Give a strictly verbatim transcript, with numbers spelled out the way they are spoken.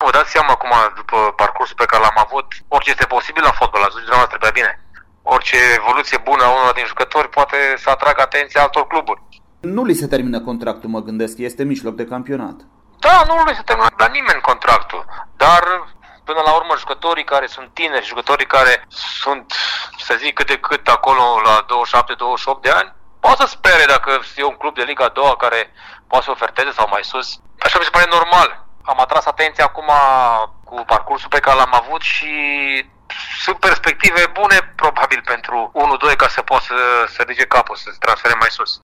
vă dați seama acum, după parcursul pe care l-am avut, orice este posibil la fotbal, ați zis dumneavoastră prea bine. Orice evoluție bună a unul din jucători poate să atragă atenția altor cluburi. Nu li se termină contractul, mă gândesc, este mijloc de campionat. Da, nu li se termină la nimeni contractul, dar până la urmă jucătorii care sunt tineri, jucătorii care sunt, să zic, cât de cât acolo la douăzeci și șapte douăzeci și opt de ani, poate să spere dacă e un club de Liga a doua care poate să oferteze sau mai sus. Așa mi se pare normal. Am atras atenția acum cu parcursul pe care l-am avut și sunt perspective bune probabil pentru unu doi ca să poată să, să ridice capul, să se transfere mai sus.